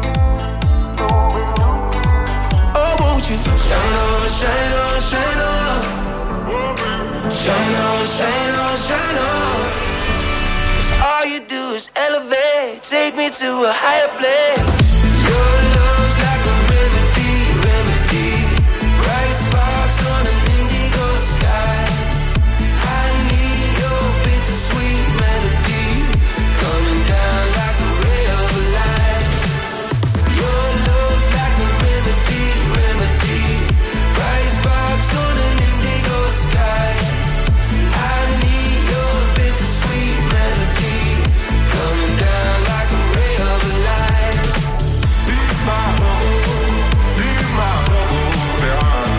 Oh, won't you shine on, shine on, shine on, shine on, shine on, shine on. 'Cause all you do is elevate, take me to a higher place. Your love's like a remedy, remedy. Bright sparks on an indigo sky. I need your bittersweet melody coming down like a ray of light. Your love's like a remedy, remedy. Bright sparks on an indigo sky. I need your bittersweet melody coming down like a ray of light. Leave my troubles behind.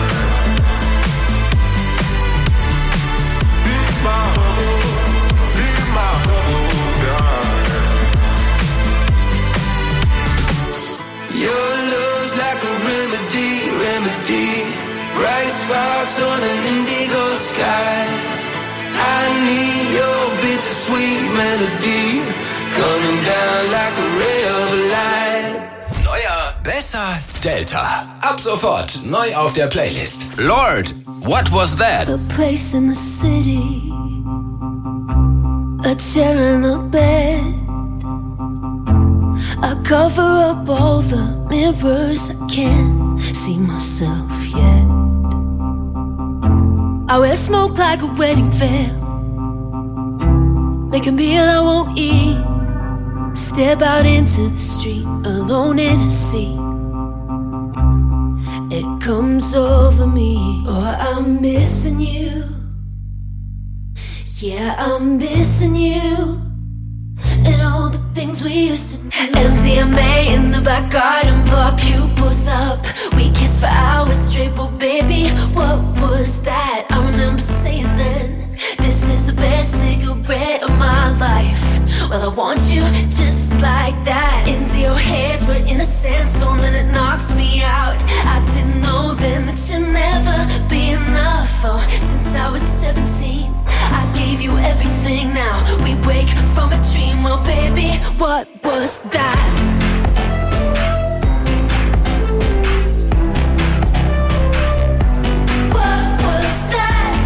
Leave my troubles behind. Your love's like a remedy, remedy. Bright sparks on an indigo sky. I need your bittersweet melody coming down like a ray of light. Neuer, besser, Delta. Ab sofort neu auf der Playlist. Lord, what was that? A place in the city, a chair and a bed. I cover up all the mirrors, I can't see myself yet. I wear smoke like a wedding veil, make a meal I won't eat, step out into the street alone in a sea. It comes over me, oh, I'm missing you. Yeah, I'm missing you. And all the things we used to do. MDMA in the back garden, blow our pupils up. We kissed for hours straight, but baby, what was that? I remember saying then, this is the best cigarette of my life. Well, I want you just like that. Into your hairs, we're in a sandstorm and it knocks me out. I didn't know then that you'd never be enough. Oh, since I was 17, I gave you everything. Now we wake from a dream. Well, baby, what was that? What was that?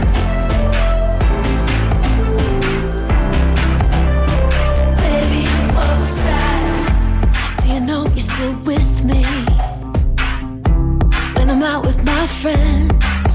Baby, what was that? Do you know you're still with me when I'm out with my friends?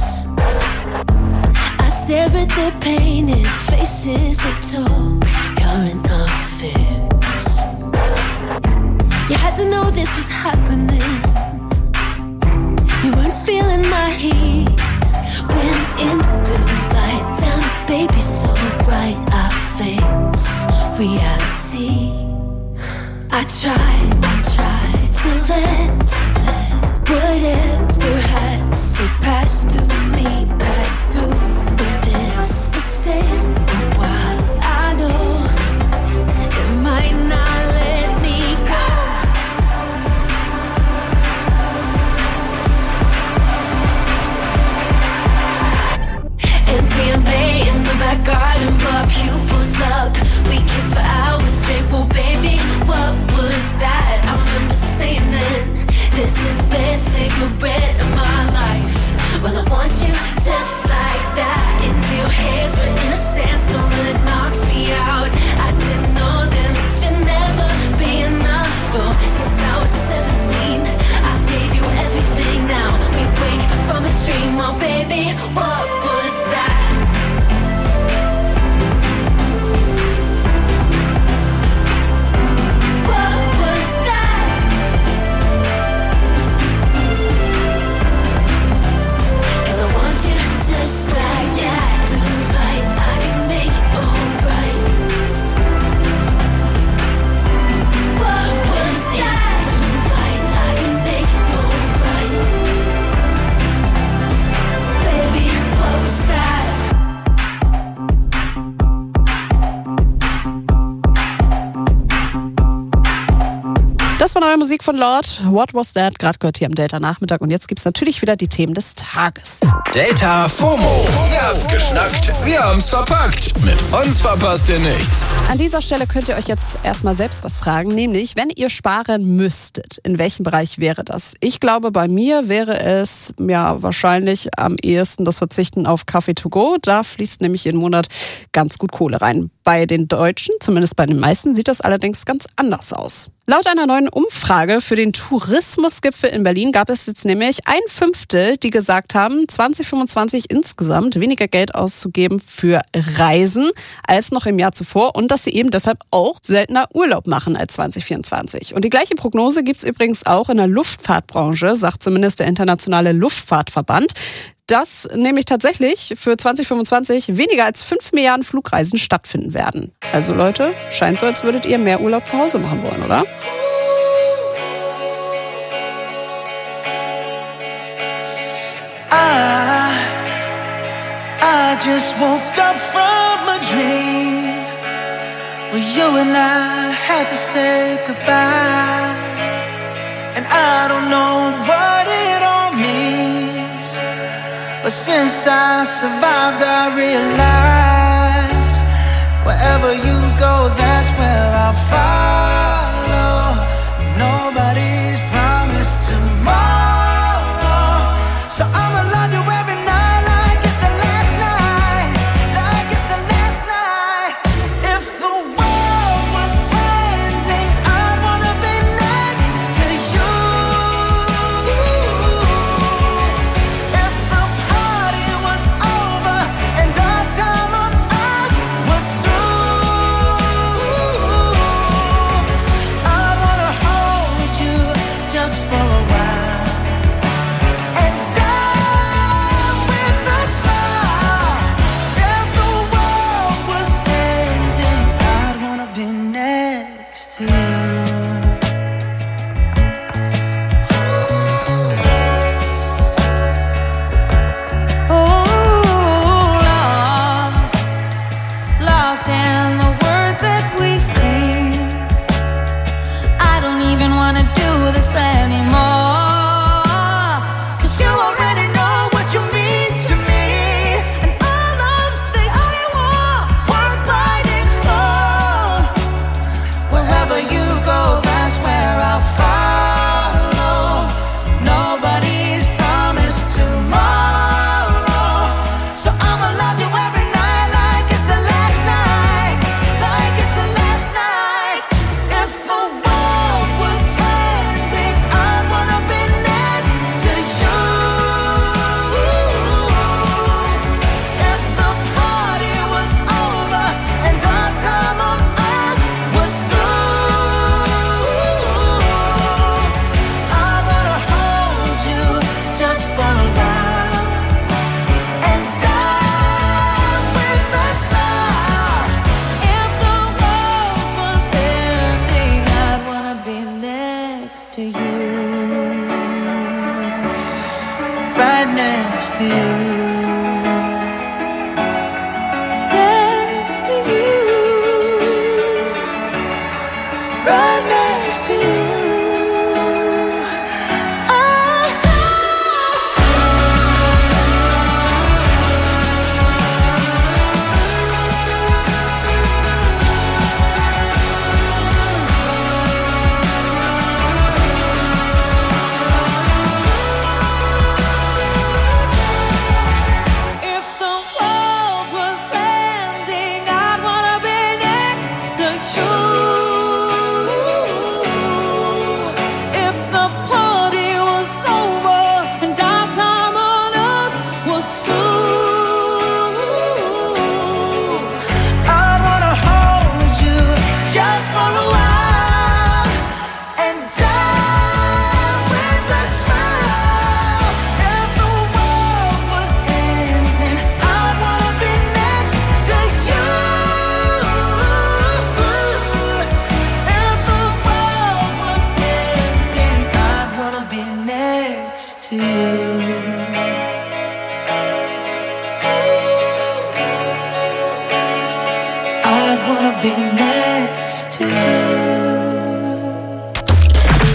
I stare at their painted faces, they talk current affairs. You had to know this was happening. You weren't feeling my heat when in blue light down, baby, so bright I face reality. I tried to let whatever has to pass through me, pass through. But this is staying a while. I know it might not let me go. Erstmal neue Musik von Lord. What Was That? Gerade gehört hier am Delta-Nachmittag. Und jetzt gibt's natürlich wieder die Themen des Tages. Delta FOMO. Ihr habt's geschnackt, wir haben's verpackt. Mit uns verpasst ihr nichts. An dieser Stelle könnt ihr euch jetzt erstmal selbst was fragen. Nämlich, wenn ihr sparen müsstet, in welchem Bereich wäre das? Ich glaube, bei mir wäre es ja wahrscheinlich am ehesten das Verzichten auf Kaffee to go. Da fließt nämlich jeden Monat ganz gut Kohle rein. Bei den Deutschen, zumindest bei den meisten, sieht das allerdings ganz anders aus. Laut einer neuen Umfrage für den Tourismusgipfel in Berlin gab es jetzt nämlich 1/5, die gesagt haben, 2025 insgesamt weniger Geld auszugeben für Reisen als noch im Jahr zuvor und dass sie eben deshalb auch seltener Urlaub machen als 2024. Und die gleiche Prognose gibt's übrigens auch in der Luftfahrtbranche, sagt zumindest der Internationale Luftfahrtverband, dass nämlich tatsächlich für 2025 weniger als 5 Milliarden Flugreisen stattfinden werden. Also Leute, scheint so, als würdet ihr mehr Urlaub zu Hause machen wollen, oder? I just woke up from a dream where you and I had to say goodbye. And I don't know what it all means, but since I survived, I realized wherever you go, that's where I'll follow. Nobody's promised tomorrow, so I'ma love you every night like it's the last night, like it's the last night. If the world was ending, I'd wanna be next to you. If the party was over and our time on earth was through, I'd wanna hold you just for a while and die with a smile. If the world was ending, I'd wanna be next to you. Lost in the words that we scream. I don't even wanna do this anymore, 'cause you already know what you mean to me, and all love's the only war worth fighting for. Wherever you go, that's where I'll follow. Nobody's promised tomorrow, so I'ma love you every night like it's the last night, like it's the last night. If the world was ending, I'd wanna be next to you. If the party was over and our time on earth was through, I'd wanna hold you just for a while and die with a smile. If the world was ending, I'd wanna be next to you, right next to you, next to you, right next to you. If the world was ending, I'd wanna be next to you. If the party was over and our time on earth was through, I'd wanna hold you just for a while and die with a smile. If the world was ending, I'd wanna be next to you. If the world was ending, I'd wanna be next to you. I'd wanna be next to you.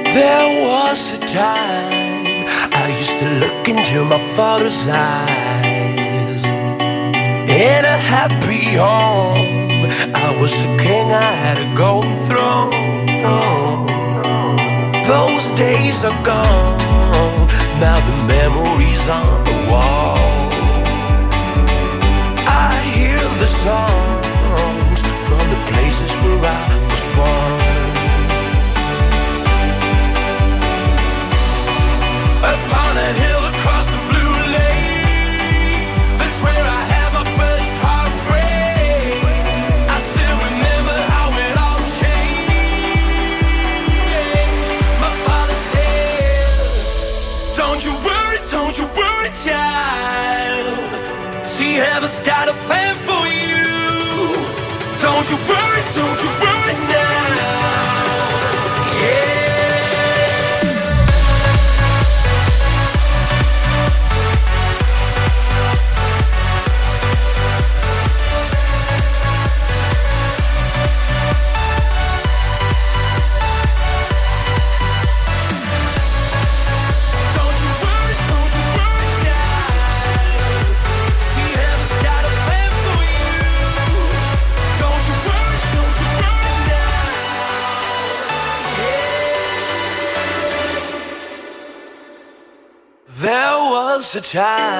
There was a time I used to look into my father's eyes. In a happy home, I was a king, I had a golden throne. Those days are gone, now the memories on the wall. I hear the songs from the places where I was born. Upon that hill across the blue lake, that's where I had my first heartbreak. I still remember how it all changed. My father said, don't you worry, child. See, heaven's got a plan for you. Don't you worry now. Yeah. There was a time